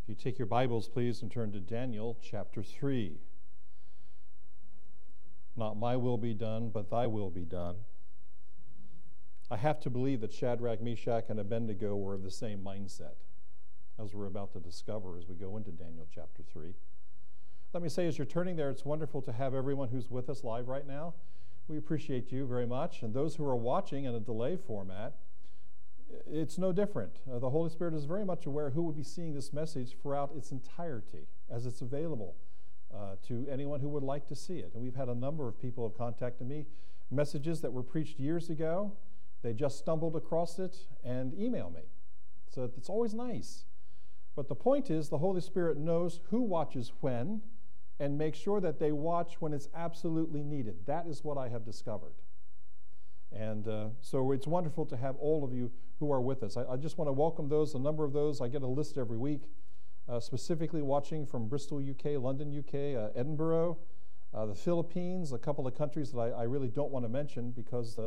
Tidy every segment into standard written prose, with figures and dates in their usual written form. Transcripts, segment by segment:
If you take your Bibles, please, and turn to Daniel chapter 3. Not my will be done, but thy will be done. I have to believe that Shadrach, Meshach, and Abednego were of the same mindset, as we're about to discover as we go into Daniel chapter 3. Let me say, as you're turning there, it's wonderful to have everyone who's with us live right now. We appreciate you very much. And those who are watching in a delay format, it's no different. The Holy Spirit is very much aware who will be seeing this message throughout its entirety, as it's available to anyone who would like to see it. And we've had a number of people have contacted me, messages that were preached years ago. They just stumbled across it and email me. So it's always nice. But the point is, the Holy Spirit knows who watches when and makes sure that they watch when it's absolutely needed. That is what I have discovered. And so it's wonderful to have all of you who are with us. I just want to welcome those, a number of those. I get a list every week, specifically watching from Bristol, UK, London, UK, Edinburgh, the Philippines, a couple of countries that I really don't want to mention because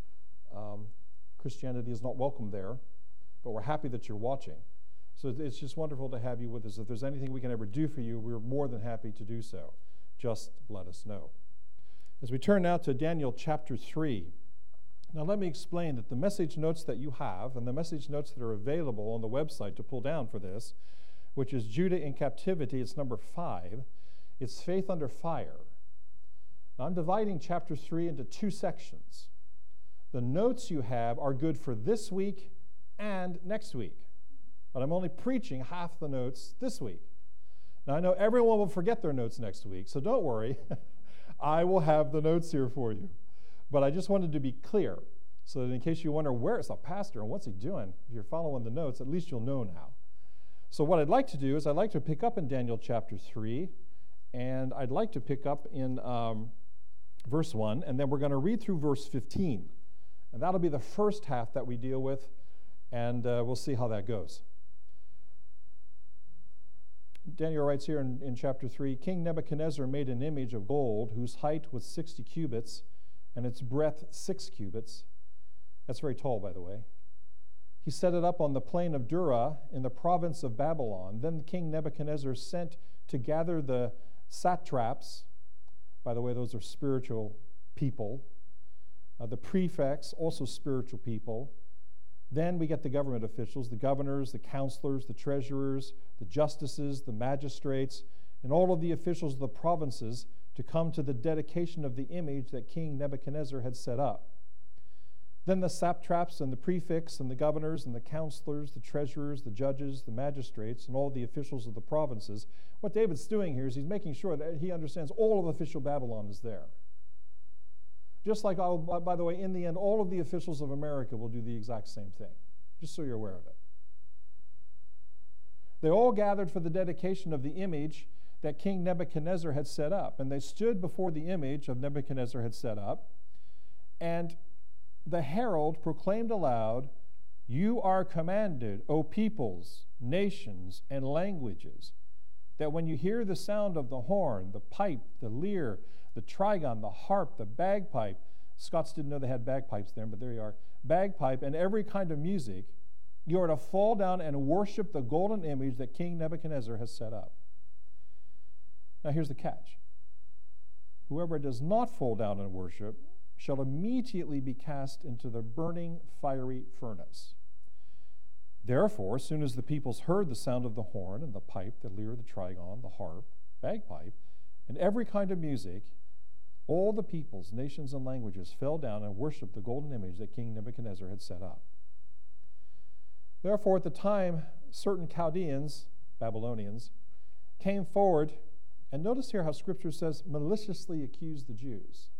Christianity is not welcome there. But we're happy that you're watching. So it's just wonderful to have you with us. If there's anything we can ever do for you, we're more than happy to do so. Just let us know. As we turn now to Daniel chapter 3, now let me explain that the message notes that you have and the message notes that are available on the website to pull down for this, which is Judah in Captivity, it's number 5, it's Faith Under Fire. Now I'm dividing chapter 3 into 2 sections. The notes you have are good for this week and next week. But I'm only preaching half the notes this week. Now, I know everyone will forget their notes next week, so don't worry. I will have the notes here for you. But I just wanted to be clear, so that in case you wonder, where is the pastor and what's he doing? If you're following the notes, at least you'll know now. So what I'd like to do is I'd like to pick up in Daniel chapter 3, and I'd like to pick up in verse 1, and then we're going to read through verse 15. And that'll be the first half that we deal with, and we'll see how that goes. Daniel writes here in chapter 3, King Nebuchadnezzar made an image of gold whose height was 60 cubits and its breadth 6 cubits. That's very tall, by the way. He set it up on the plain of Dura in the province of Babylon. Then King Nebuchadnezzar sent to gather the satraps. By the way, those are spiritual people. The prefects, also spiritual people. Then we get the government officials, the governors, the counselors, the treasurers, the justices, the magistrates, and all of the officials of the provinces to come to the dedication of the image that King Nebuchadnezzar had set up. Then the satraps and the prefects and the governors and the counselors, the treasurers, the judges, the magistrates, and all the officials of the provinces. What David's doing here is he's making sure that he understands all of official Babylon is there. Just like, by the way, in the end, all of the officials of America will do the exact same thing, just so you're aware of it. They all gathered for the dedication of the image that King Nebuchadnezzar had set up, and they stood before the image of Nebuchadnezzar had set up, and the herald proclaimed aloud, "You are commanded, O peoples, nations, and languages, that when you hear the sound of the horn, the pipe, the lyre, the trigon, the harp, the bagpipe," Scots didn't know they had bagpipes there, but there you are, "bagpipe, and every kind of music, you are to fall down and worship the golden image that King Nebuchadnezzar has set up." Now here's the catch. Whoever does not fall down and worship shall immediately be cast into the burning fiery furnace. Therefore, as soon as the peoples heard the sound of the horn and the pipe, the lyre, the trigon, the harp, bagpipe, and every kind of music, all the peoples, nations, and languages fell down and worshipped the golden image that King Nebuchadnezzar had set up. Therefore, at the time, certain Chaldeans, Babylonians, came forward, and notice here how Scripture says, maliciously accused the Jews.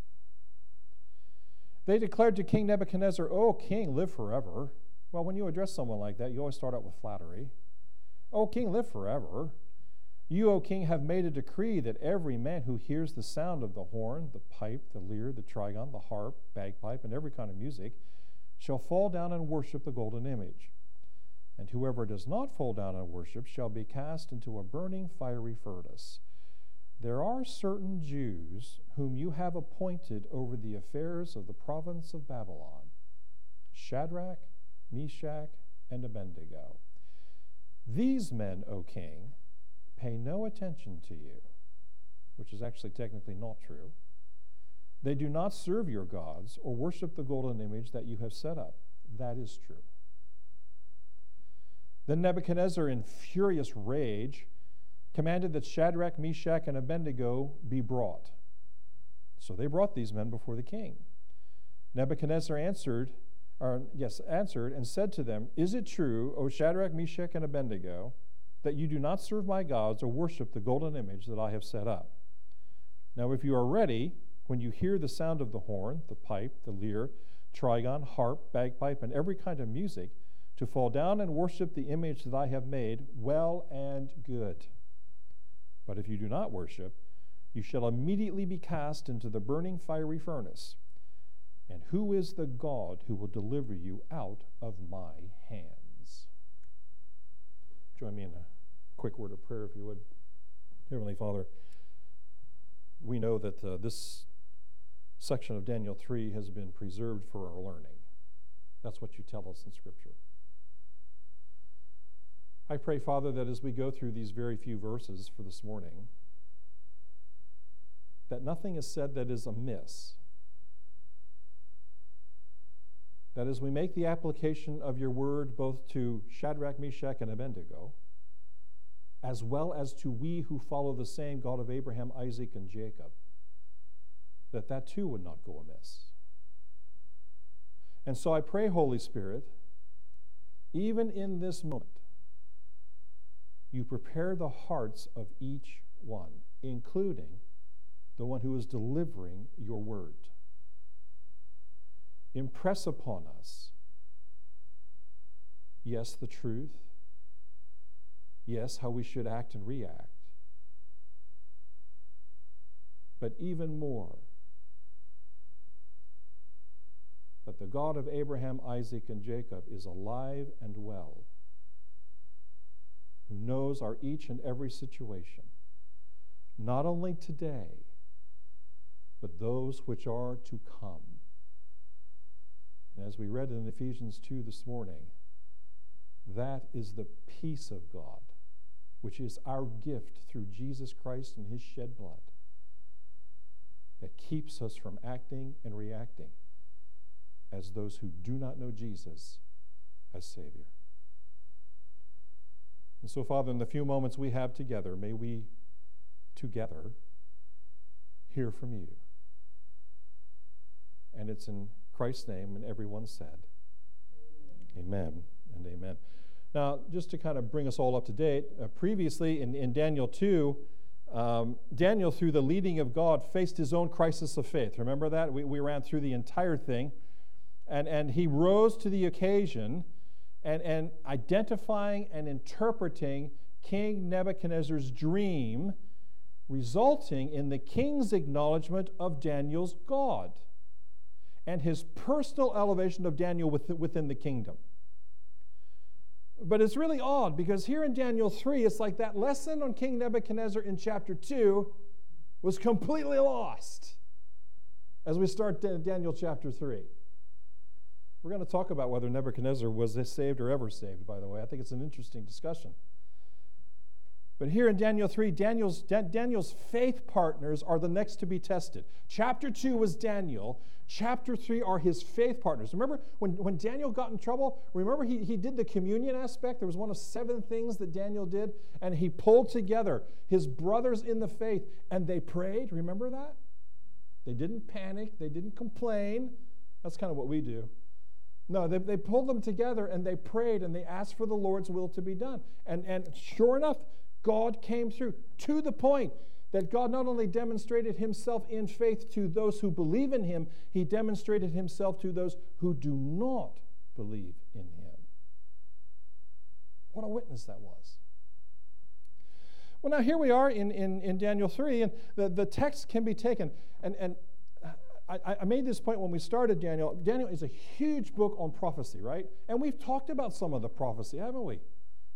They declared to King Nebuchadnezzar, "O king, live forever." Well, when you address someone like that, you always start out with flattery. "O king, live forever. You, O king, have made a decree that every man who hears the sound of the horn, the pipe, the lyre, the trigon, the harp, bagpipe, and every kind of music shall fall down and worship the golden image. And whoever does not fall down and worship shall be cast into a burning fiery furnace. There are certain Jews whom you have appointed over the affairs of the province of Babylon, Shadrach, Meshach, and Abednego. These men, O king, pay no attention to you, which is actually technically not true. They do not serve your gods or worship the golden image that you have set up. That is true. Then Nebuchadnezzar, in furious rage, commanded that Shadrach, Meshach, and Abednego be brought. So they brought these men before the king. Nebuchadnezzar answered and said to them, "Is it true, O Shadrach, Meshach, and Abednego, that you do not serve my gods or worship the golden image that I have set up? Now if you are ready, when you hear the sound of the horn, the pipe, the lyre, trigon, harp, bagpipe, and every kind of music, to fall down and worship the image that I have made, well and good. But if you do not worship, you shall immediately be cast into the burning fiery furnace. And who is the God who will deliver you out of my hands?" Join me in a quick word of prayer, if you would. Heavenly Father, we know that this section of Daniel 3 has been preserved for our learning. That's what you tell us in Scripture. I pray, Father, that as we go through these very few verses for this morning, that nothing is said that is amiss. That as we make the application of your word both to Shadrach, Meshach, and Abednego, as well as to we who follow the same God of Abraham, Isaac, and Jacob, that too would not go amiss. And so I pray, Holy Spirit, even in this moment, you prepare the hearts of each one, including the one who is delivering your word. Impress upon us, yes, the truth, yes, how we should act and react, but even more, that the God of Abraham, Isaac, and Jacob is alive and well, who knows our each and every situation, not only today, but those which are to come. And as we read in Ephesians 2 this morning, that is the peace of God, which is our gift through Jesus Christ and his shed blood, that keeps us from acting and reacting as those who do not know Jesus as Savior. And so, Father, in the few moments we have together, may we together hear from you. And it's in Christ's name, and everyone said, Amen and amen. Now, just to kind of bring us all up to date, previously in Daniel 2, Daniel, through the leading of God, faced his own crisis of faith. Remember that? We ran through the entire thing. And he rose to the occasion and identifying and interpreting King Nebuchadnezzar's dream, resulting in the king's acknowledgement of Daniel's God and his personal elevation of Daniel within the kingdom. But it's really odd, because here in Daniel 3, it's like that lesson on King Nebuchadnezzar in chapter 2 was completely lost as we start Daniel chapter 3. We're going to talk about whether Nebuchadnezzar was saved or ever saved, by the way. I think it's an interesting discussion. But here in Daniel 3, Daniel's faith partners are the next to be tested. Chapter 2 was Daniel. Chapter 3 are his faith partners. Remember when Daniel got in trouble? Remember he did the communion aspect? There was one of 7 things that Daniel did, and he pulled together his brothers in the faith, and they prayed. Remember that? They didn't panic. They didn't complain. That's kind of what we do. No, they pulled them together, and they prayed, and they asked for the Lord's will to be done. And sure enough, God came through, to the point that God not only demonstrated himself in faith to those who believe in him, he demonstrated himself to those who do not believe in him. What a witness that was. Well, now here we are in Daniel 3, and the text can be taken. And I made this point when we started Daniel. Daniel is a huge book on prophecy, right? And we've talked about some of the prophecy, haven't we?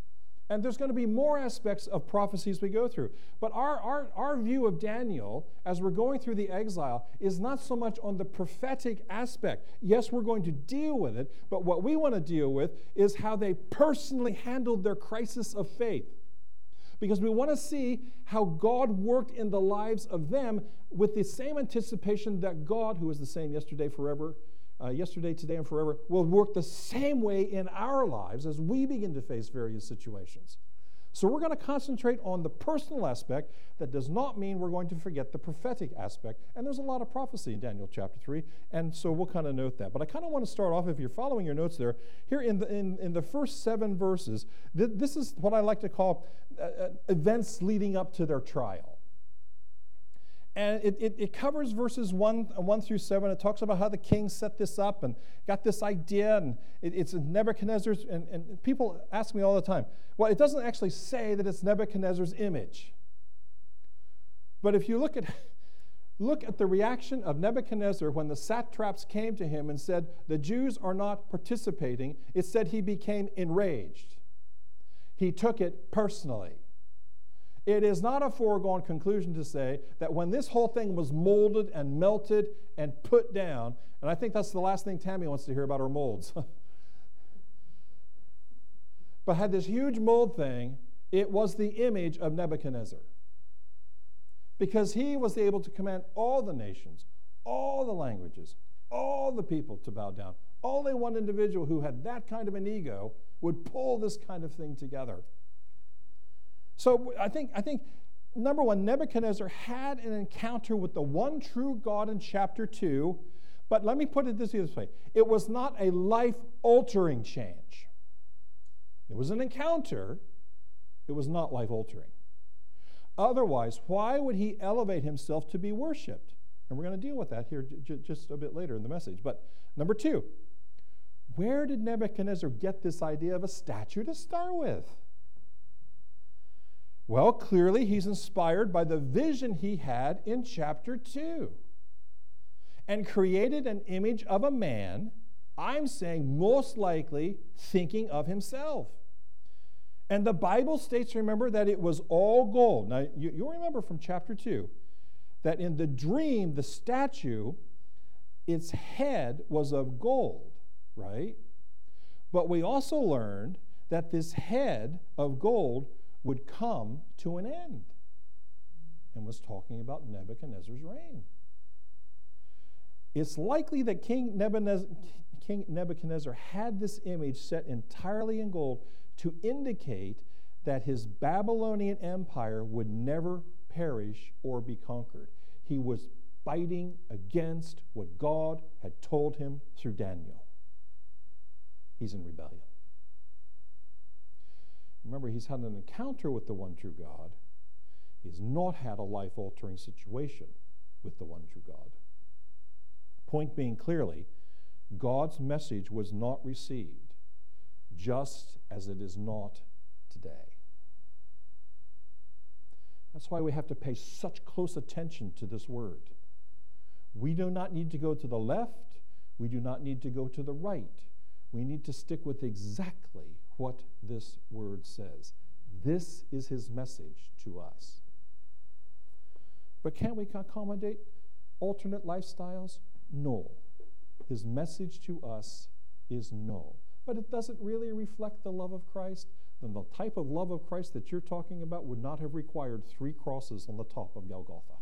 And there's going to be more aspects of prophecies we go through. But our view of Daniel, as we're going through the exile, is not so much on the prophetic aspect. Yes, we're going to deal with it, but what we want to deal with is how they personally handled their crisis of faith. Because we want to see how God worked in the lives of them with the same anticipation that God, who is the same yesterday, today, and forever, will work the same way in our lives as we begin to face various situations. So we're going to concentrate on the personal aspect. That does not mean we're going to forget the prophetic aspect. And there's a lot of prophecy in Daniel chapter 3, and so we'll kind of note that. But I kind of want to start off, if you're following your notes there, here in the first 7 verses, this is what I like to call events leading up to their trial. And it covers verses 1 through 7. It talks about how the king set this up and got this idea, and it's Nebuchadnezzar's, and people ask me all the time, well, it doesn't actually say that it's Nebuchadnezzar's image. But if you look at the reaction of Nebuchadnezzar when the satraps came to him and said, the Jews are not participating, it said he became enraged. He took it personally. It is not a foregone conclusion to say that when this whole thing was molded and melted and put down, and I think that's the last thing Tammy wants to hear about her molds, but had this huge mold thing, it was the image of Nebuchadnezzar. Because he was able to command all the nations, all the languages, all the people to bow down. Only one individual who had that kind of an ego would pull this kind of thing together. So I think number one, Nebuchadnezzar had an encounter with the one true God in chapter 2, but let me put it this way. It was not a life-altering change. It was an encounter. It was not life-altering. Otherwise, why would he elevate himself to be worshipped? And we're going to deal with that here just a bit later in the message. But number 2, where did Nebuchadnezzar get this idea of a statue to start with? Well, clearly he's inspired by the vision he had in chapter 2 and created an image of a man, I'm saying most likely thinking of himself. And the Bible states, remember, that it was all gold. Now, you'll remember from chapter 2 that in the dream, the statue, its head was of gold, right? But we also learned that this head of gold would come to an end, and was talking about Nebuchadnezzar's reign. It's likely that King Nebuchadnezzar had this image set entirely in gold to indicate that his Babylonian empire would never perish or be conquered. He was fighting against what God had told him through Daniel. He's in rebellion. Remember, he's had an encounter with the one true God. He's not had a life-altering situation with the one true God. Point being clearly, God's message was not received, just as it is not today. That's why we have to pay such close attention to this word. We do not need to go to the left. We do not need to go to the right. We need to stick with exactly what this word says. This is his message to us. But can't we accommodate alternate lifestyles? No. His message to us is no. But it doesn't really reflect the love of Christ. Then the type of love of Christ that you're talking about would not have required 3 crosses on the top of Golgotha.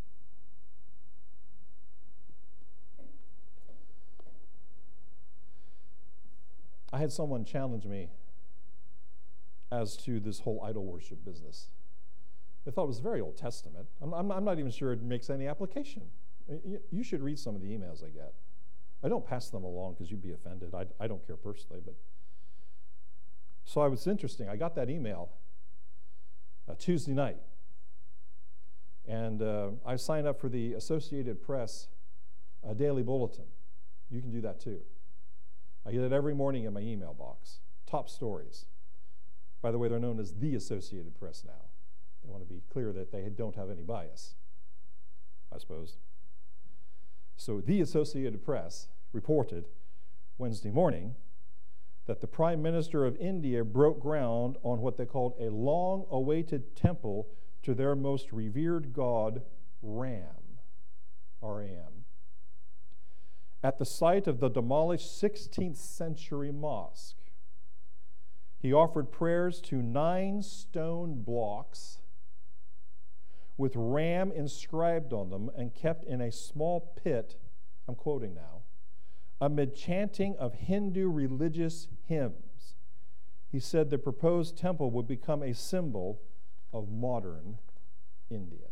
I had someone challenge me as to this whole idol worship business. They thought it was very Old Testament. I'm not even sure it makes any application. You should read some of the emails I get. I don't pass them along because you'd be offended. I don't care personally, but so it was interesting. I got that email Tuesday night, and I signed up for the Associated Press daily bulletin. You can do that too. I get it every morning in my email box. Top stories. By the way, they're known as the Associated Press now. They want to be clear that they don't have any bias, I suppose. So the Associated Press reported Wednesday morning that the Prime Minister of India broke ground on what they called a long-awaited temple to their most revered god, Ram, R-A-M, at the site of the demolished 16th century mosque. He offered prayers to 9 stone blocks with Ram inscribed on them and kept in a small pit, I'm quoting now, amid chanting of Hindu religious hymns. He said the proposed temple would become a symbol of modern India.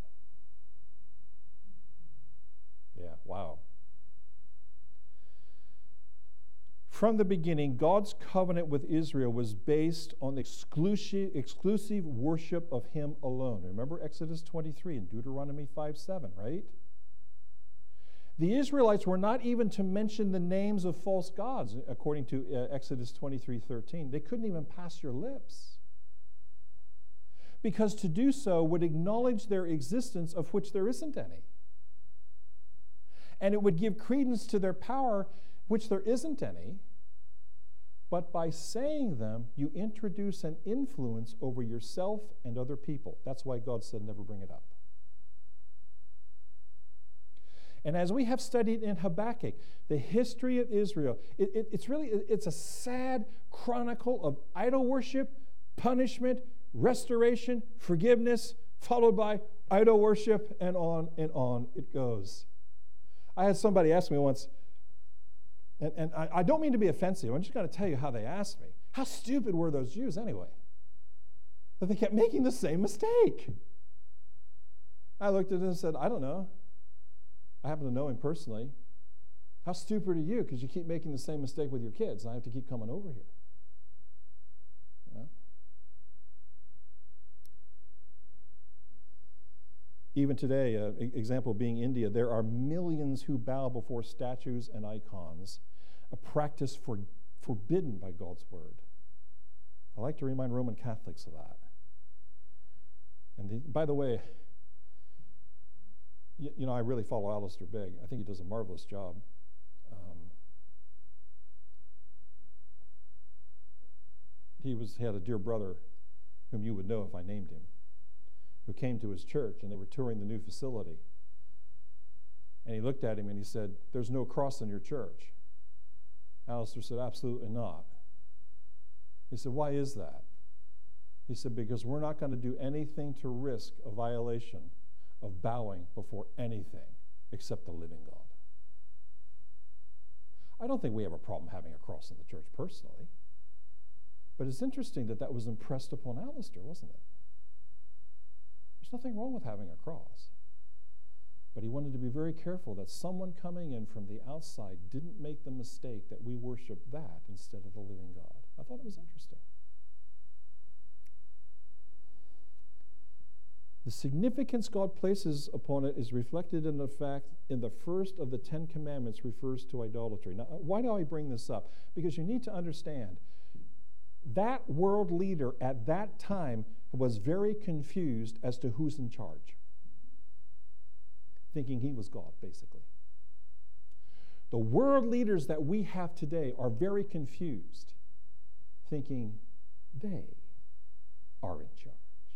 Yeah, wow. From the beginning, God's covenant with Israel was based on the exclusive worship of Him alone. Remember Exodus 23 and Deuteronomy 5:7, right? The Israelites were not even to mention the names of false gods, according to Exodus 23:13. They couldn't even pass your lips, because to do so would acknowledge their existence, of which there isn't any. And it would give credence to their power, which there isn't any. But by saying them, you introduce an influence over yourself and other people. That's why God said never bring it up. And as we have studied in Habakkuk, the history of Israel, it's a sad chronicle of idol worship, punishment, restoration, forgiveness, followed by idol worship, and on it goes. I had somebody ask me once, and I don't mean to be offensive, I'm just going to tell you how they asked me. How stupid were those Jews anyway? That they kept making the same mistake. I looked at it and said, I don't know. I happen to know him personally. How stupid are you? Because you keep making the same mistake with your kids, and I have to keep coming over here. Even today, example being India, there are millions who bow before statues and icons, a practice forbidden by God's word. I like to remind Roman Catholics of that. And by the way, I really follow Alistair Begg. I think he does a marvelous job. He had a dear brother whom you would know if I named him, who came to his church, and they were touring the new facility. And he looked at him and he said, "There's no cross in your church." Alistair said, "Absolutely not." He said, "Why is that?" He said, "Because we're not going to do anything to risk a violation of bowing before anything except the living God." I don't think we have a problem having a cross in the church personally, but it's interesting that was impressed upon Alistair, wasn't it? There's nothing wrong with having a cross. But he wanted to be very careful that someone coming in from the outside didn't make the mistake that we worship that instead of the living God. I thought it was interesting. The significance God places upon it is reflected in the fact in the first of the 10 commandments refers to idolatry. Now, why do I bring this up? Because you need to understand that world leader at that time was very confused as to who's in charge, thinking he was God, basically. The world leaders that we have today are very confused, thinking they are in charge.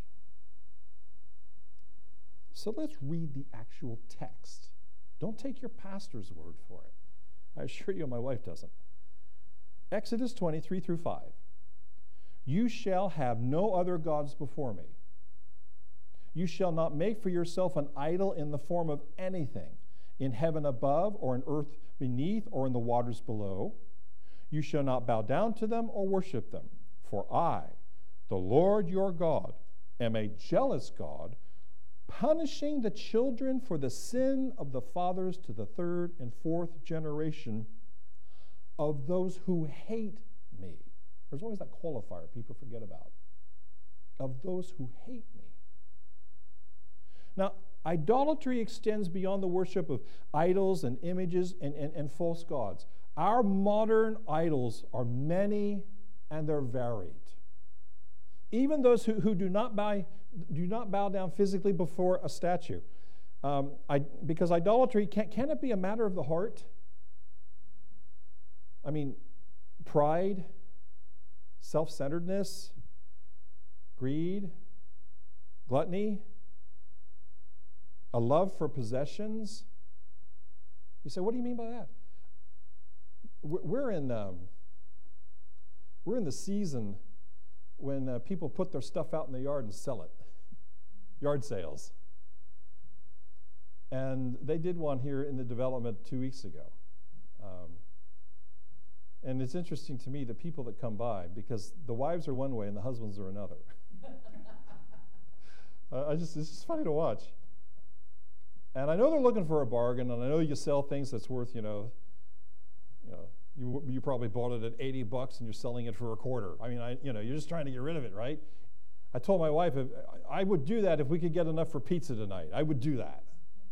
So let's read the actual text. Don't take your pastor's word for it. I assure you my wife doesn't. Exodus 23-5. You shall have no other gods before me. You shall not make for yourself an idol in the form of anything, in heaven above, or in earth beneath, or in the waters below. You shall not bow down to them or worship them. For I, the Lord your God, am a jealous God, punishing the children for the sin of the fathers to the 3rd and 4th generation of those who hate me. There's always that qualifier people forget about. Of those who hate me. Now, idolatry extends beyond the worship of idols and images and false gods. Our modern idols are many and they're varied. Even those who do not bow down physically before a statue. Because idolatry, can it be a matter of the heart? I mean, pride, self-centeredness, greed, gluttony, a love for possessions. You say, what do you mean by that? We're in the season when people put their stuff out in the yard and sell it. Yard sales. And they did one here in the development 2 weeks ago. And it's interesting to me, the people that come by, because the wives are one way and the husbands are another. It's just funny to watch. And I know they're looking for a bargain, and I know you sell things that's worth, you probably bought it at $80 and you're selling it for a quarter. I mean, you're just trying to get rid of it, right? I told my wife, I would do that if we could get enough for pizza tonight. I would do that.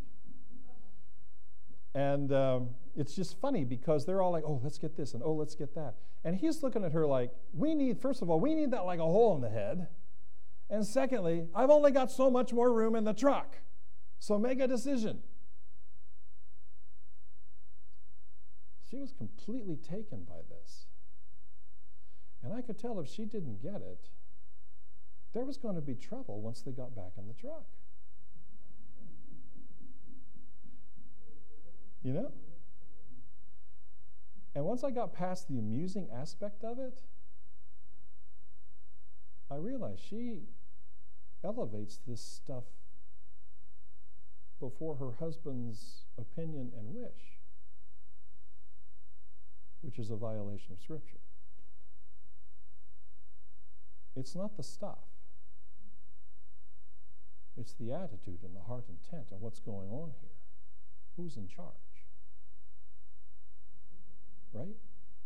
And it's just funny because they're all like, oh, let's get this, and oh, let's get that. And he's looking at her like, first of all, we need that like a hole in the head. And secondly, I've only got so much more room in the truck. So make a decision. She was completely taken by this. And I could tell if she didn't get it, there was going to be trouble once they got back in the truck. You know? And once I got past the amusing aspect of it, I realized she elevates this stuff before her husband's opinion and wish, which is a violation of Scripture. It's not the stuff. It's the attitude and the heart intent and what's going on here. Who's in charge? Right?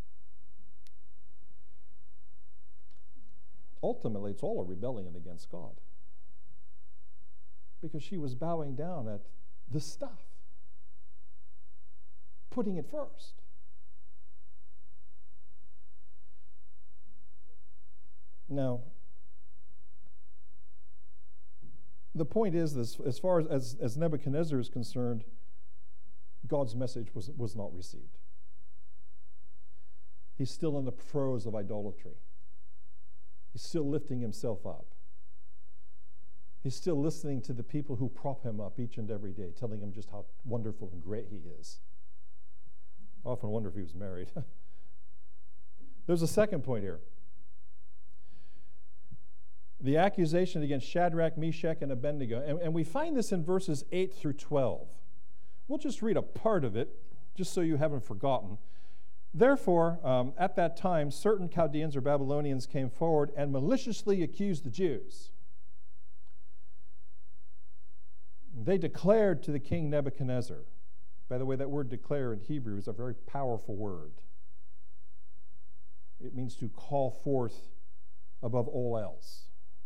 Ultimately, it's all a rebellion against God. Because she was bowing down at the stuff, putting it first. Now, the point is this: as far as Nebuchadnezzar is concerned, God's message was not received. He's still in the throes of idolatry. He's still lifting himself up. He's still listening to the people who prop him up each and every day, telling him just how wonderful and great he is. I often wonder if he was married. There's a second point here. The accusation against Shadrach, Meshach, and Abednego. And we find this in verses 8 through 12. We'll just read a part of it, just so you haven't forgotten. Therefore, at that time, certain Chaldeans or Babylonians came forward and maliciously accused the Jews. They declared to the king Nebuchadnezzar. By the way, that word declare in Hebrew is a very powerful word. It means to call forth above all else.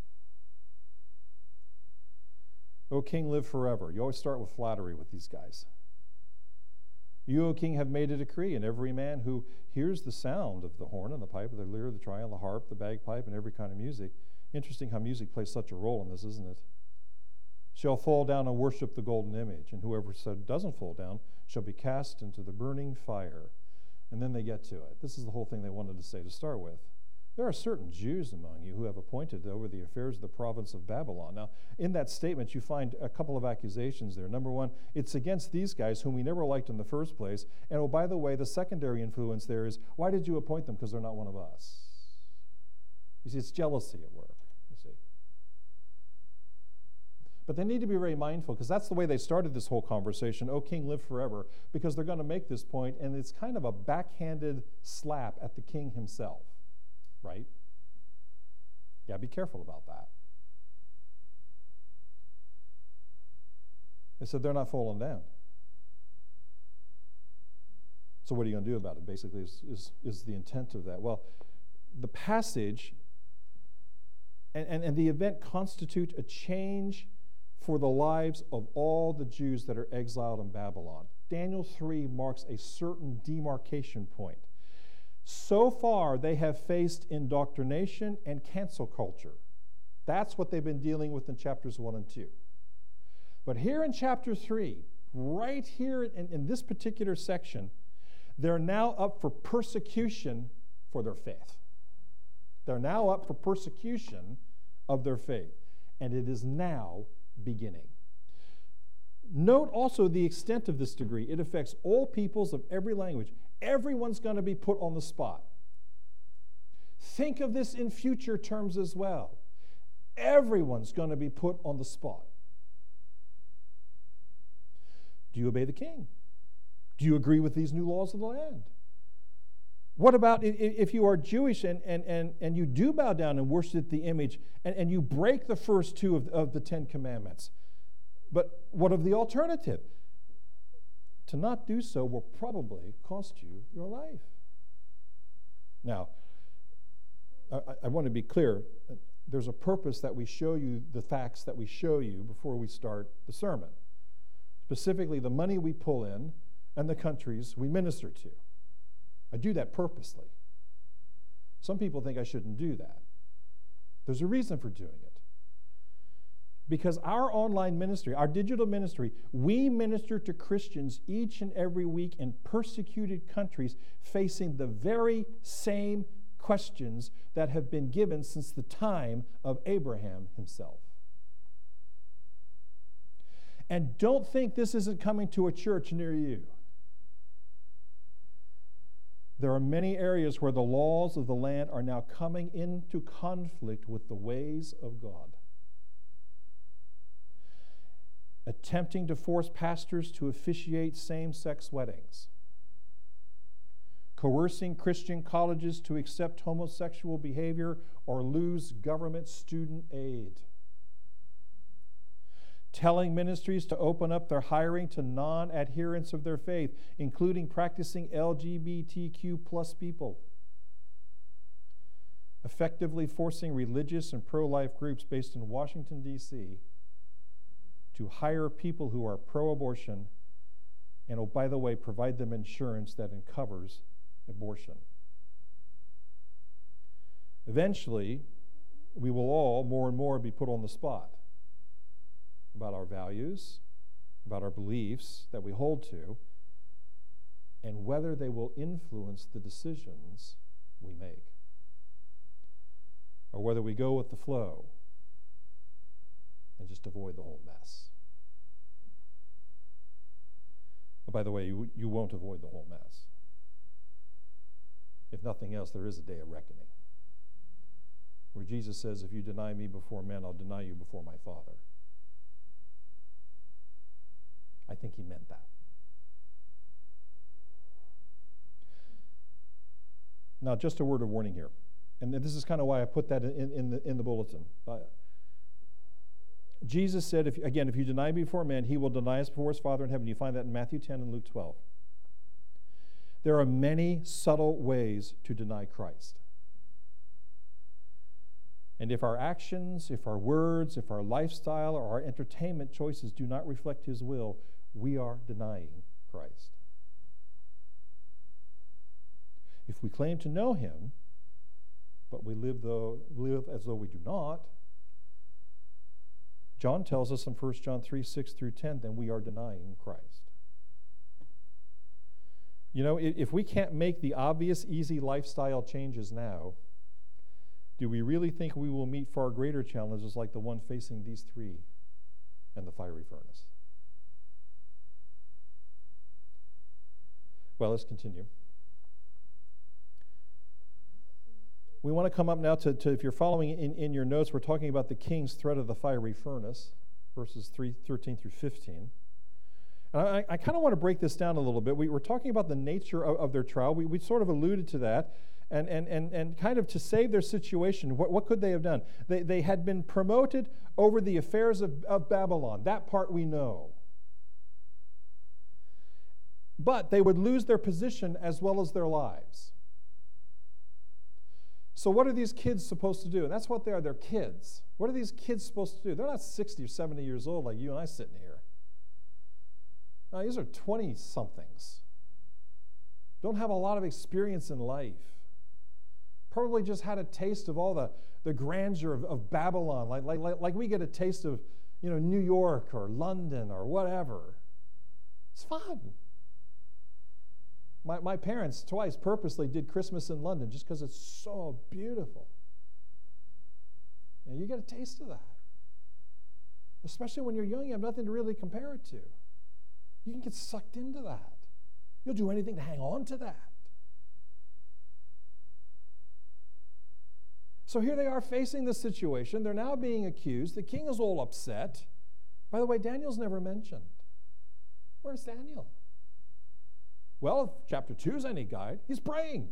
O king, live forever. You always start with flattery with these guys. You, O king, have made a decree, and every man who hears the sound of the horn and the pipe, the lyre, the trial, the harp, the bagpipe, and every kind of music. Interesting how music plays such a role in this, isn't it? Shall fall down and worship the golden image, and whoever doesn't fall down shall be cast into the burning fire. And then they get to it. This is the whole thing they wanted to say to start with. There are certain Jews among you who have appointed over the affairs of the province of Babylon. Now, in that statement, you find a couple of accusations there. Number one, it's against these guys whom we never liked in the first place. And oh, by the way, the secondary influence there is, why did you appoint them? Because they're not one of us. You see, it's jealousy at work, you see. But they need to be very mindful, because that's the way they started this whole conversation. O king, live forever, because they're going to make this point, and it's kind of a backhanded slap at the king himself. Right? Yeah, be careful about that. They said they're not falling down. So what are you going to do about it, basically, is the intent of that. Well, the passage and the event constitute a change for the lives of all the Jews that are exiled in Babylon. Daniel 3 marks a certain demarcation point. So far, they have faced indoctrination and cancel culture. That's what they've been dealing with in chapters 1 and 2. But here in chapter 3, right here in this particular section, they're now up for persecution for their faith. They're now up for persecution of their faith, and it is now beginning. Note also the extent of this degree. It affects all peoples of every language. Everyone's going to be put on the spot. Think of this in future terms as well. Everyone's going to be put on the spot. Do you obey the king? Do you agree with these new laws of the land? What about if you are Jewish and you do bow down and worship the image and you break the first two of the 10 commandments? But what of the alternative? To not do so will probably cost you your life. Now, I want to be clear. There's a purpose that we show you the facts that we show you before we start the sermon. Specifically, the money we pull in and the countries we minister to. I do that purposely. Some people think I shouldn't do that. There's a reason for doing it. Because our online ministry, our digital ministry, we minister to Christians each and every week in persecuted countries facing the very same questions that have been given since the time of Abraham himself. And don't think this isn't coming to a church near you. There are many areas where the laws of the land are now coming into conflict with the ways of God. Attempting to force pastors to officiate same-sex weddings. Coercing Christian colleges to accept homosexual behavior or lose government student aid. Telling ministries to open up their hiring to non-adherents of their faith, including practicing LGBTQ plus people. Effectively forcing religious and pro-life groups based in Washington, D.C. to hire people who are pro-abortion and, oh, by the way, provide them insurance that covers abortion. Eventually, we will all more and more be put on the spot about our values, about our beliefs that we hold to, and whether they will influence the decisions we make, or whether we go with the flow and just avoid the whole mess. Oh, by the way, you won't avoid the whole mess. If nothing else, there is a day of reckoning, where Jesus says, if you deny me before men, I'll deny you before my Father. I think he meant that. Now, just a word of warning here. And this is kind of why I put that in the bulletin. Jesus said, if you deny me before men, he will deny us before his Father in heaven. You find that in Matthew 10 and Luke 12. There are many subtle ways to deny Christ. And if our actions, if our words, if our lifestyle, or our entertainment choices do not reflect his will, we are denying Christ. If we claim to know him, but we live as though we do not, John tells us in 1 John 3, 6 through 10, then we are denying Christ. You know, if we can't make the obvious, easy lifestyle changes now, do we really think we will meet far greater challenges like the one facing these three and the fiery furnace? Well, let's continue. We want to come up now to if you're following in your notes, we're talking about the king's threat of the fiery furnace, verses 13 through 15. And I kind of want to break this down a little bit. We were talking about the nature of their trial. We sort of alluded to that. And kind of to save their situation, what could they have done? They had been promoted over the affairs of Babylon. That part we know. But they would lose their position as well as their lives. So what are these kids supposed to do? And that's what they are. They're kids. What are these kids supposed to do? They're not 60 or 70 years old like you and I sitting here. No, these are 20-somethings. Don't have a lot of experience in life. Probably just had a taste of all the grandeur of Babylon, like we get a taste of, New York or London or whatever. It's fun. My parents twice purposely did Christmas in London just because it's so beautiful. You get a taste of that. Especially when you're young, you have nothing to really compare it to. You can get sucked into that. You'll do anything to hang on to that. So here they are facing this situation. They're now being accused. The king is all upset. By the way, Daniel's never mentioned. Where's Daniel? Well, if chapter 2 is any guide, he's praying.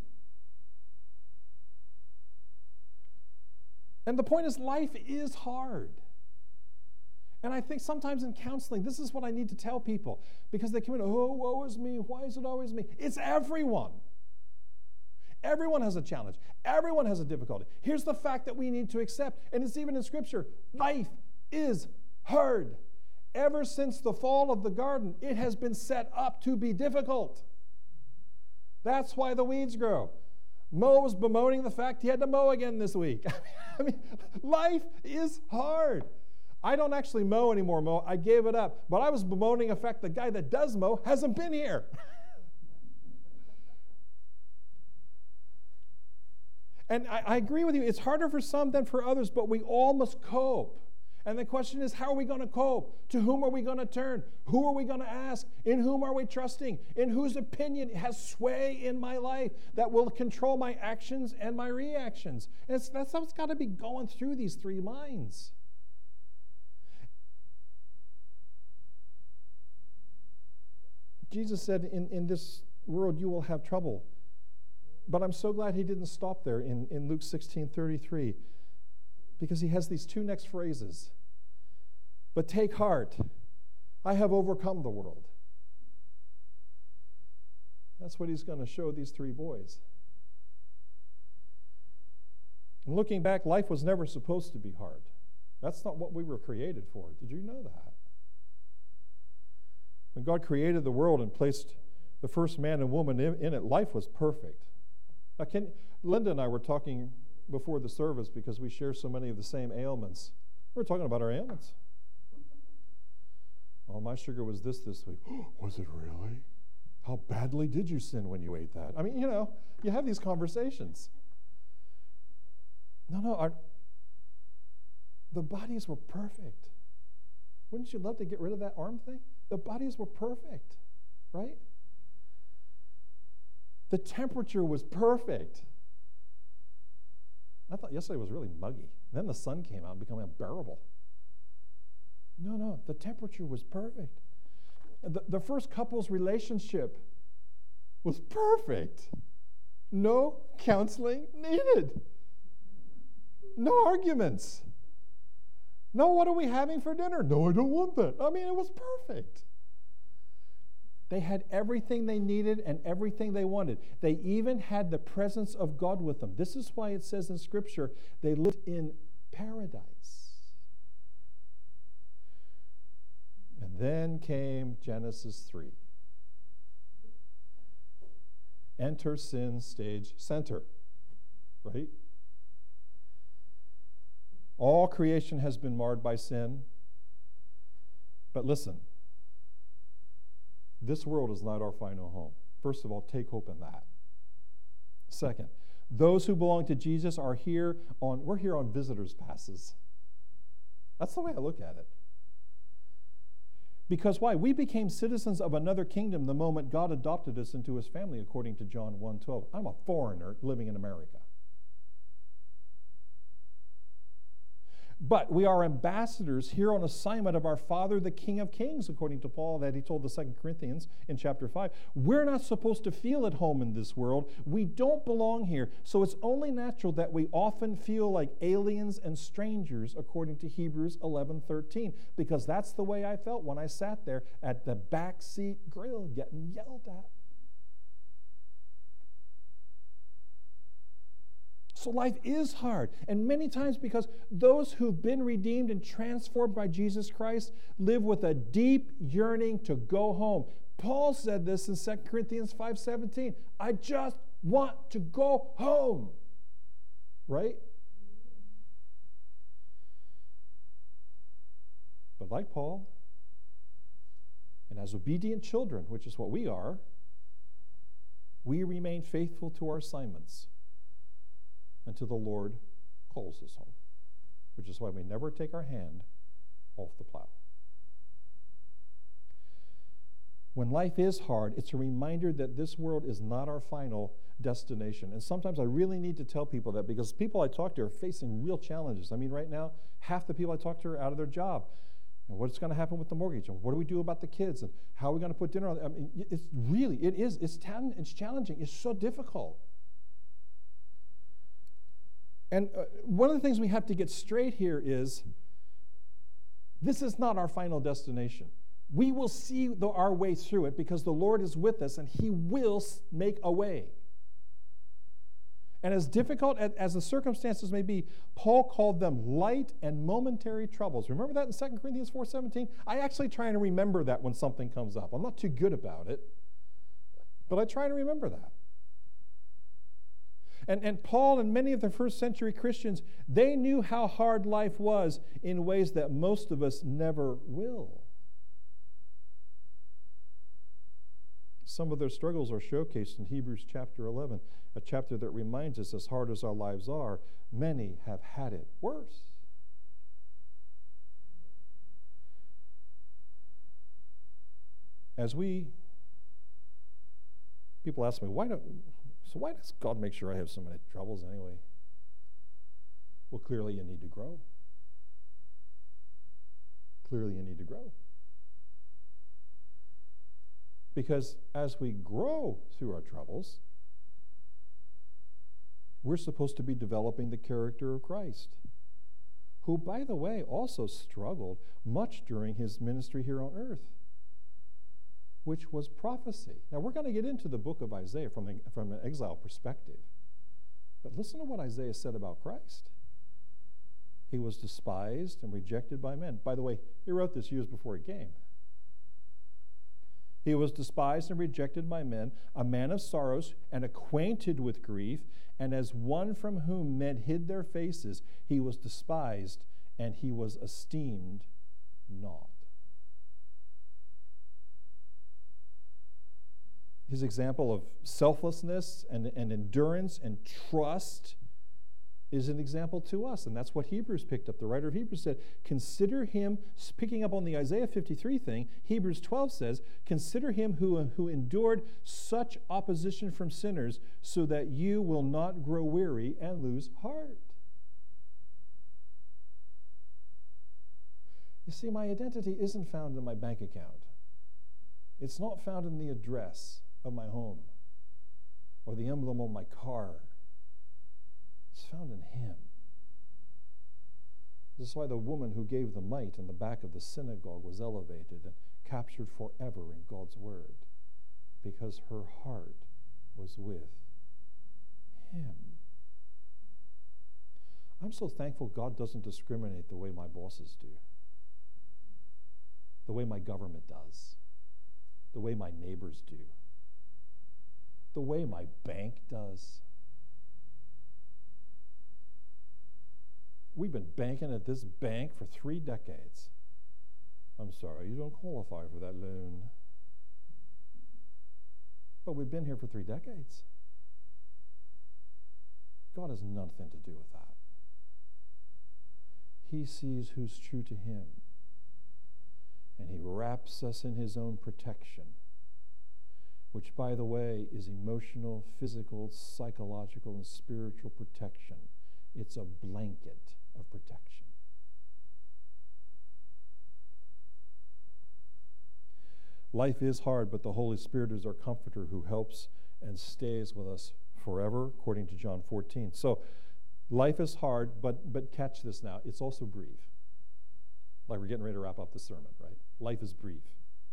And the point is, life is hard. And I think sometimes in counseling, this is what I need to tell people, because they come in, oh, woe is me, why is it always me? It's everyone. Everyone has a challenge. Everyone has a difficulty. Here's the fact that we need to accept, and it's even in Scripture, life is hard. Ever since the fall of the garden, it has been set up to be difficult. That's why the weeds grow. Mo was bemoaning the fact he had to mow again this week. I mean, life is hard. I don't actually mow anymore, Mo. I gave it up. But I was bemoaning the fact the guy that does mow hasn't been here. And I agree with you. It's harder for some than for others, but we all must cope. And the question is, how are we going to cope? To whom are we going to turn? Who are we going to ask? In whom are we trusting? In whose opinion has sway in my life that will control my actions and my reactions? And that's what's got to be going through these three minds. Jesus said, in this world you will have trouble. But I'm so glad he didn't stop there in Luke 16:33, because he has these two next phrases. But take heart, I have overcome the world. That's what he's going to show these three boys. And looking back, life was never supposed to be hard. That's not what we were created for. Did you know that? When God created the world and placed the first man and woman in it, life was perfect. Now, Linda and I were talking before the service because we share so many of the same ailments. We were talking about our ailments. Oh, my sugar was this week. Was it really? How badly did you sin when you ate that? I mean, you have these conversations. No, the bodies were perfect. Wouldn't you love to get rid of that arm thing? The bodies were perfect, right? The temperature was perfect. I thought yesterday was really muggy. Then the sun came out and became unbearable. No, the temperature was perfect. The first couple's relationship was perfect. No counseling needed. No arguments. No, what are we having for dinner? No, I don't want that. I mean, it was perfect. They had everything they needed and everything they wanted. They even had the presence of God with them. This is why it says in Scripture, they lived in paradise. And then came Genesis 3. Enter sin stage center, right? All creation has been marred by sin. But listen, this world is not our final home. First of all, take hope in that. Second, those who belong to Jesus we're here on visitors' passes. That's the way I look at it. Because why? We became citizens of another kingdom the moment God adopted us into his family, according to John 1:12. I'm a foreigner living in America. But we are ambassadors here on assignment of our Father, the King of Kings, according to Paul that he told the 2 Corinthians in chapter 5. We're not supposed to feel at home in this world. We don't belong here. So it's only natural that we often feel like aliens and strangers, according to Hebrews 11:13, because that's the way I felt when I sat there at the backseat grill getting yelled at. So life is hard, and many times because those who've been redeemed and transformed by Jesus Christ live with a deep yearning to go home. Paul said this in 2 Corinthians 5:17. I just want to go home. Right? But like Paul, and as obedient children, which is what we are, we remain faithful to our assignments until the Lord calls us home. Would which is why we never take our hand off the plow. When life is hard, it's a reminder that this world is not our final destination. And sometimes I really need to tell people that, because people I talk to are facing real challenges. I mean, right now, half the people I talk to are out of their job. And what's going to happen with the mortgage? And what do we do about the kids? And how are we going to put dinner on? I mean, it's challenging. It's so difficult. And one of the things we have to get straight here is, this is not our final destination. We will see our way through it because the Lord is with us and He will make a way. And as difficult as the circumstances may be, Paul called them light and momentary troubles. Remember that in 2 Corinthians 4:17? I actually try and remember that when something comes up. I'm not too good about it, but I try to remember that. And Paul and many of the first century Christians, they knew how hard life was in ways that most of us never will. Some of their struggles are showcased in Hebrews chapter 11, a chapter that reminds us, as hard as our lives are, many have had it worse. People ask me, why does God make sure I have so many troubles anyway? Well, clearly you need to grow. Clearly you need to grow. Because as we grow through our troubles, we're supposed to be developing the character of Christ, who, by the way, also struggled much during his ministry here on earth, which was prophecy. Now, we're going to get into the book of Isaiah from an exile perspective, but listen to what Isaiah said about Christ. He was despised and rejected by men. By the way, he wrote this years before he came. He was despised and rejected by men, a man of sorrows and acquainted with grief, and as one from whom men hid their faces, he was despised and he was esteemed not. His example of selflessness and endurance and trust is an example to us, and that's what Hebrews picked up. The writer of Hebrews said, consider him, picking up on the Isaiah 53 thing, Hebrews 12 says, consider him who endured such opposition from sinners so that you will not grow weary and lose heart. You see, my identity isn't found in my bank account. It's not found in the address of my home or the emblem on my car. It's found in him. This is why the woman who gave the mite in the back of the synagogue was elevated and captured forever in God's word, because her heart was with him. I'm so thankful God doesn't discriminate the way my bosses do, the way my government does, the way my neighbors do, the way my bank does. We've been banking at this bank for 3 decades. I'm sorry, you don't qualify for that loan. But we've been here for 3 decades. God has nothing to do with that. He sees who's true to him, and he wraps us in his own protection, which, by the way, is emotional, physical, psychological, and spiritual protection. It's a blanket of protection. Life is hard, but the Holy Spirit is our comforter who helps and stays with us forever, according to John 14. So life is hard, but catch this now. It's also brief. Like we're getting ready to wrap up the sermon, right? Life is brief.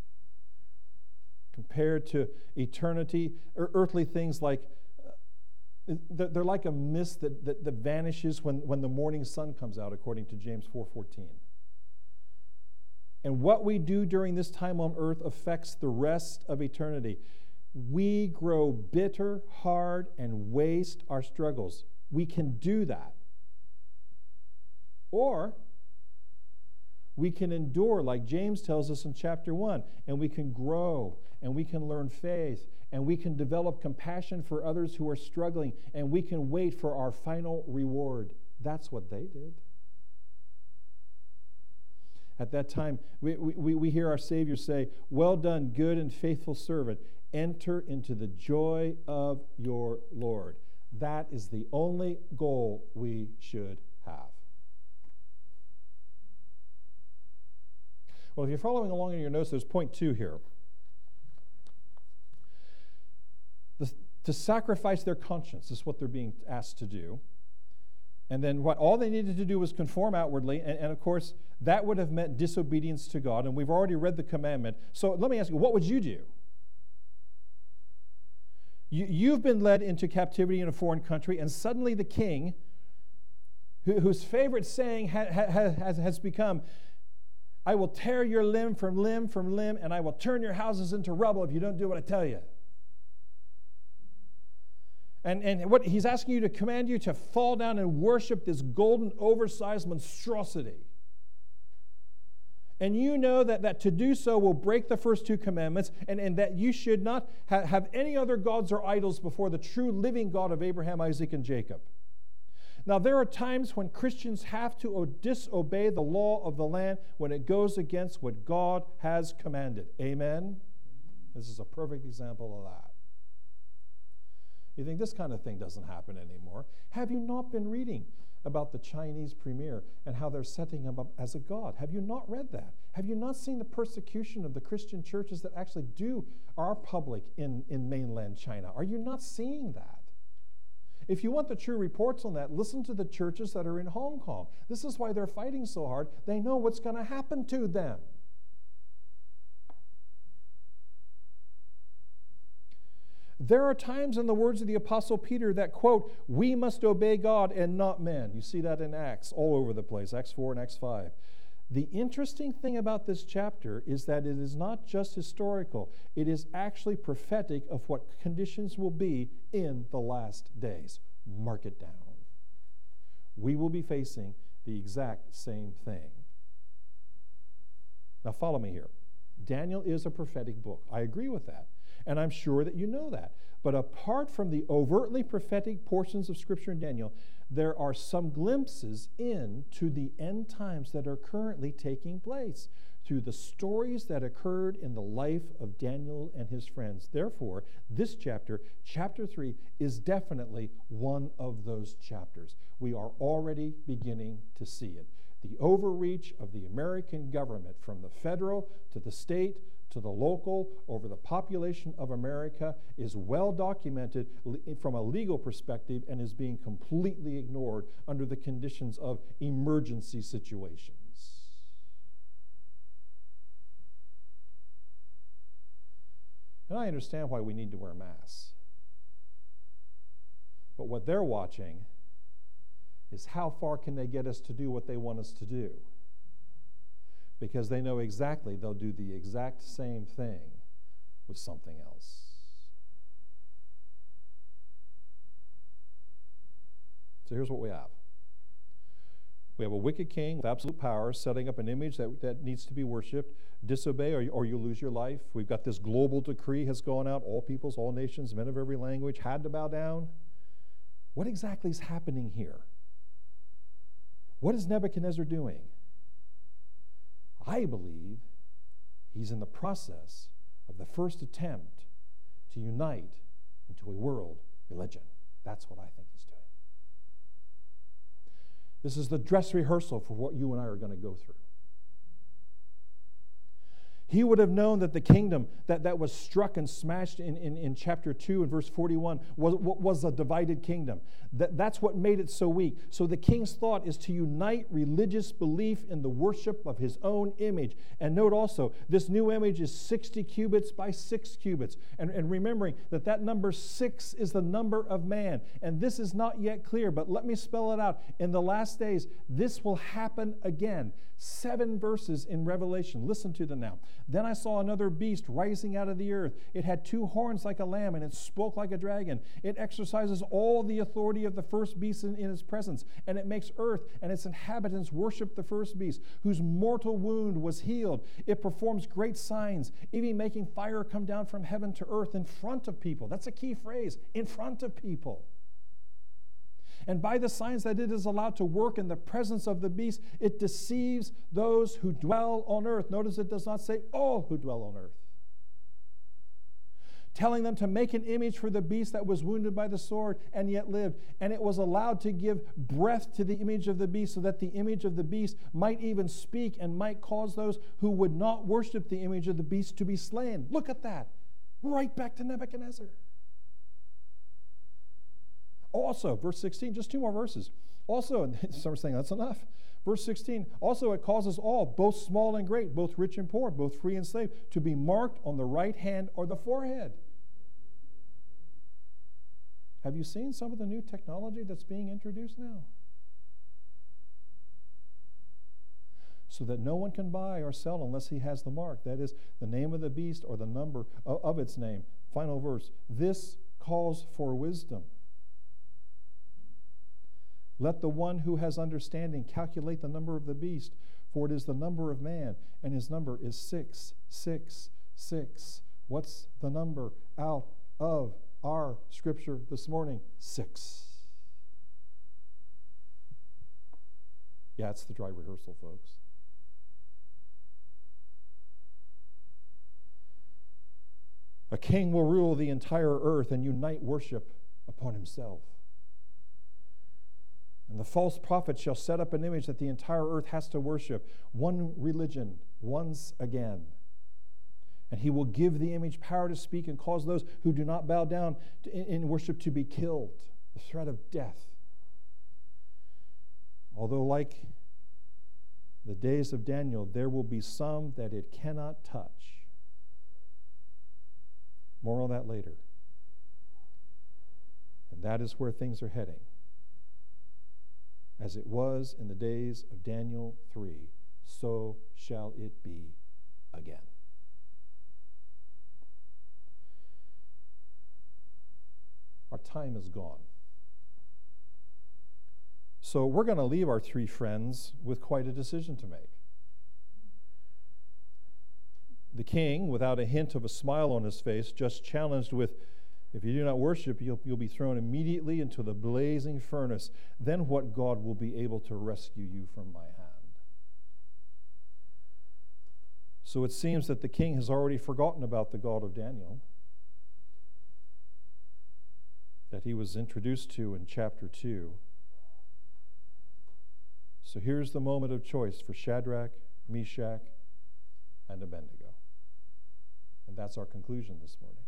Compared to eternity, earthly things like they're like a mist that vanishes when the morning sun comes out, according to James 4:14. And what we do during this time on earth affects the rest of eternity. We grow bitter, hard, and waste our struggles. We can do that. Or we can endure, like James tells us in chapter 1, and we can grow, and we can learn faith, and we can develop compassion for others who are struggling, and we can wait for our final reward. That's what they did. At that time, we hear our Savior say, "Well done, good and faithful servant. Enter into the joy of your Lord." That is the only goal we should have. Well, if you're following along in your notes, there's point 2 here. To sacrifice their conscience is what they're being asked to do. And then what all they needed to do was conform outwardly. And of course, that would have meant disobedience to God. And we've already read the commandment. So let me ask you, what would you do? You've been led into captivity in a foreign country, and suddenly the king, whose favorite saying has become, "I will tear your limb from limb, and I will turn your houses into rubble if you don't do what I tell you." And what he's asking you to command you to fall down and worship this golden, oversized monstrosity. And you know that to do so will break the first 2 commandments, and that you should not have any other gods or idols before the true living God of Abraham, Isaac, and Jacob. Now, there are times when Christians have to disobey the law of the land when it goes against what God has commanded. Amen? This is a perfect example of that. You think this kind of thing doesn't happen anymore. Have you not been reading about the Chinese premier and how they're setting him up as a god? Have you not read that? Have you not seen the persecution of the Christian churches that actually are public in mainland China? Are you not seeing that? If you want the true reports on that, listen to the churches that are in Hong Kong. This is why they're fighting so hard. They know what's going to happen to them. There are times in the words of the Apostle Peter that, quote, "We must obey God and not men." You see that in Acts all over the place, Acts 4 and Acts 5. The interesting thing about this chapter is that it is not just historical. It is actually prophetic of what conditions will be in the last days. Mark it down. We will be facing the exact same thing. Now follow me here. Daniel is a prophetic book. I agree with that. And I'm sure that you know that. But apart from the overtly prophetic portions of Scripture in Daniel, there are some glimpses into the end times that are currently taking place through the stories that occurred in the life of Daniel and his friends. Therefore, this chapter, chapter 3, is definitely one of those chapters. We are already beginning to see it. The overreach of the American government from the federal to the state to the local over the population of America is well documented from a legal perspective and is being completely ignored under the conditions of emergency situations. And I understand why we need to wear masks. But what they're watching is how far can they get us to do what they want us to do. Because they know exactly they'll do the exact same thing with something else. So here's what we have. We have a wicked king with absolute power setting up an image that needs to be worshipped. Disobey or you lose your life. We've got this global decree has gone out. All peoples, all nations, men of every language had to bow down. What exactly is happening here? What is Nebuchadnezzar doing? I believe he's in the process of the first attempt to unite into a world religion. That's what I think he's doing. This is the dress rehearsal for what you and I are going to go through. He would have known that the kingdom that was struck and smashed in chapter 2 and verse 41 was a divided kingdom. That's what made it so weak. So the king's thought is to unite religious belief in the worship of his own image. And note also, this new image is 60 cubits by 6 cubits. And remembering that number 6 is the number of man. And this is not yet clear, but let me spell it out. In the last days, this will happen again. 7 verses in Revelation. Listen to them now. Then I saw another beast rising out of the earth. It had 2 horns like a lamb, and it spoke like a dragon. It exercises all the authority of the first beast in its presence, and it makes earth and its inhabitants worship the first beast, whose mortal wound was healed. It performs great signs, even making fire come down from heaven to earth in front of people. That's a key phrase, in front of people. And by the signs that it is allowed to work in the presence of the beast, it deceives those who dwell on earth. Notice it does not say all who dwell on earth. Telling them to make an image for the beast that was wounded by the sword and yet lived. And it was allowed to give breath to the image of the beast, so that the image of the beast might even speak and might cause those who would not worship the image of the beast to be slain. Look at that. Right back to Nebuchadnezzar. Also, verse 16, just 2 more verses. Also, and some are saying that's enough. Verse 16, also it causes all, both small and great, both rich and poor, both free and slave, to be marked on the right hand or the forehead. Have you seen some of the new technology that's being introduced now? So that no one can buy or sell unless he has the mark. That is, the name of the beast or the number of its name. Final verse. This calls for wisdom. Let the one who has understanding calculate the number of the beast, for it is the number of man, and his number is 666. What's the number out of our scripture this morning? 6. Yeah, it's the dry rehearsal, folks. A king will rule the entire earth and unite worship upon himself. And the false prophet shall set up an image that the entire earth has to worship. One religion, once again. And he will give the image power to speak and cause those who do not bow down in worship to be killed. The threat of death. Although like the days of Daniel, there will be some that it cannot touch. More on that later. And that is where things are heading. As it was in the days of Daniel 3, so shall it be again. Our time is gone. So we're going to leave our 3 friends with quite a decision to make. The king, without a hint of a smile on his face, just challenged with, if you do not worship, you'll be thrown immediately into the blazing furnace. Then what God will be able to rescue you from my hand? So it seems that the king has already forgotten about the God of Daniel that he was introduced to in chapter 2. So here's the moment of choice for Shadrach, Meshach, and Abednego. And that's our conclusion this morning.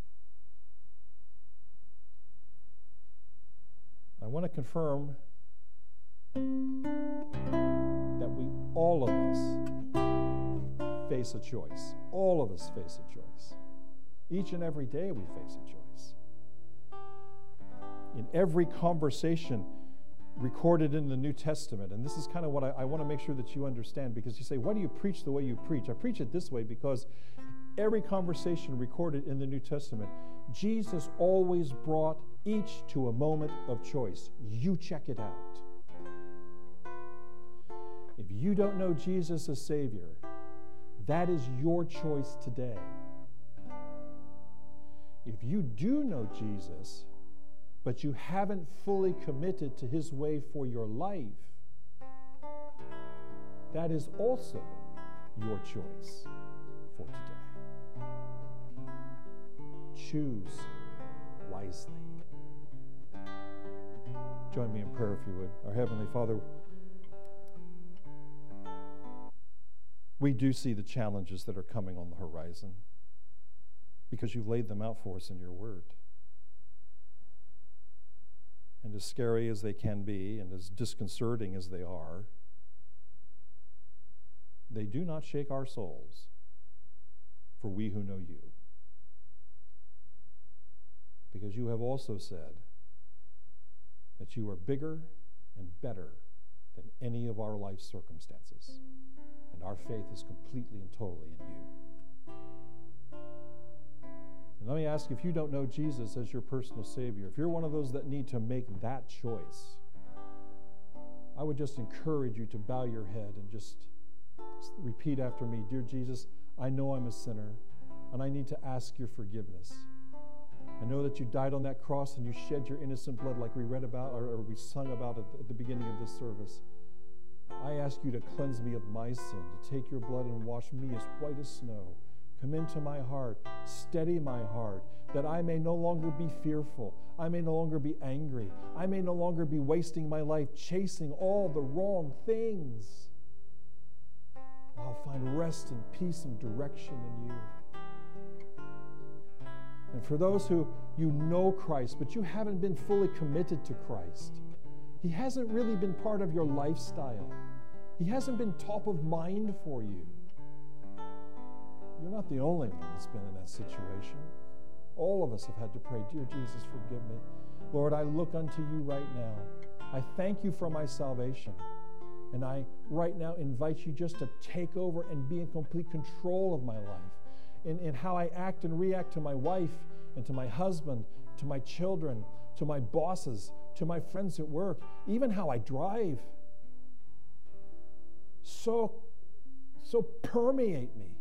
I want to confirm that all of us face a choice. All of us face a choice. Each and every day we face a choice. In every conversation recorded in the New Testament, and this is kind of what I want to make sure that you understand, because you say, why do you preach the way you preach? I preach it this way because every conversation recorded in the New Testament, Jesus always brought each to a moment of choice. You check it out. If you don't know Jesus as Savior, that is your choice today. If you do know Jesus, but you haven't fully committed to his way for your life, that is also your choice for today. Choose wisely. Join me in prayer if you would. Our Heavenly Father, we do see the challenges that are coming on the horizon because you've laid them out for us in your word. And as scary as they can be and as disconcerting as they are, they do not shake our souls, for we who know you. Because you have also said that you are bigger and better than any of our life circumstances, and our faith is completely and totally in you. And let me ask, if you don't know Jesus as your personal Savior, if you're one of those that need to make that choice, I would just encourage you to bow your head and just repeat after me. Dear Jesus, I know I'm a sinner, and I need to ask your forgiveness. I know that you died on that cross and you shed your innocent blood like we read about or we sung about at the beginning of this service. I ask you to cleanse me of my sin, to take your blood and wash me as white as snow. Come into my heart, steady my heart, that I may no longer be fearful. I may no longer be angry. I may no longer be wasting my life chasing all the wrong things. I'll find rest and peace and direction in you. And for those who you know Christ, but you haven't been fully committed to Christ, He hasn't really been part of your lifestyle. He hasn't been top of mind for you. You're not the only one that's been in that situation. All of us have had to pray, dear Jesus, forgive me. Lord, I look unto you right now. I thank you for my salvation. And I right now invite you just to take over and be in complete control of my life. In how I act and react to my wife and to my husband, to my children, to my bosses, to my friends at work, even how I drive. So permeate me.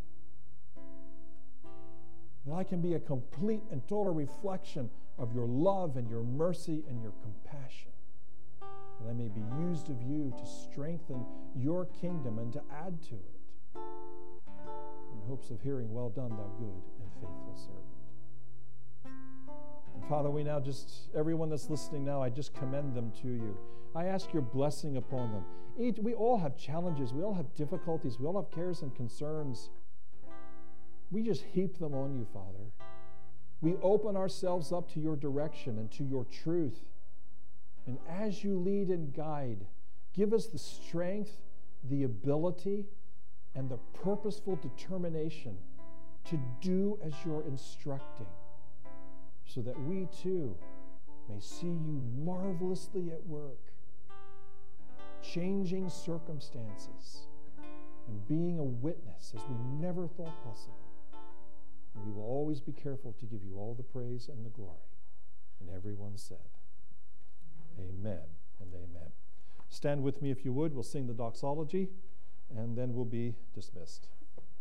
That I can be a complete and total reflection of your love and your mercy and your compassion. That I may be used of you to strengthen your kingdom and to add to it. In hopes of hearing, well done, thou good and faithful servant. And Father, we now everyone that's listening now, I just commend them to you. I ask your blessing upon them. We all have challenges. We all have difficulties. We all have cares and concerns. We just heap them on you, Father. We open ourselves up to your direction and to your truth. And as you lead and guide, give us the strength, the ability, and the purposeful determination to do as you're instructing, so that we too may see you marvelously at work, changing circumstances and being a witness as we never thought possible. And we will always be careful to give you all the praise and the glory. And everyone said, amen and amen. Stand with me if you would. We'll sing the doxology, and then we'll be dismissed.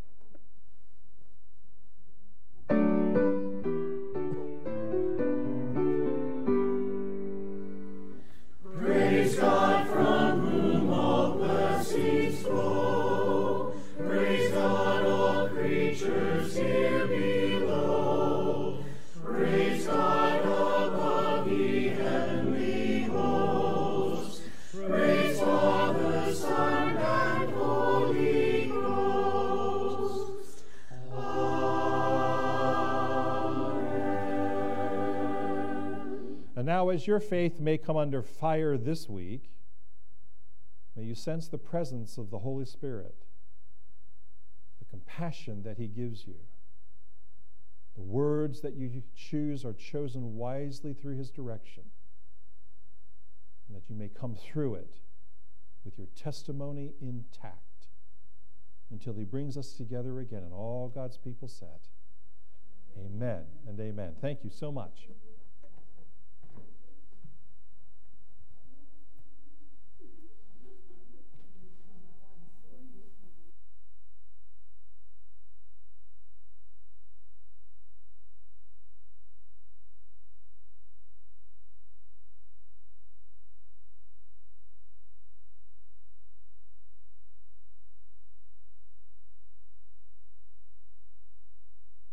Praise God from whom all blessings flow. Praise God, all creatures here below. Praise God above, ye heavenly hosts. Praise Father, Son, and Holy Ghost. Amen. And now, as your faith may come under fire this week, may you sense the presence of the Holy Spirit, the compassion that He gives you. The words that you choose are chosen wisely through His direction, and that you may come through it with your testimony intact until He brings us together again. And all God's people said, amen and amen. Thank you so much.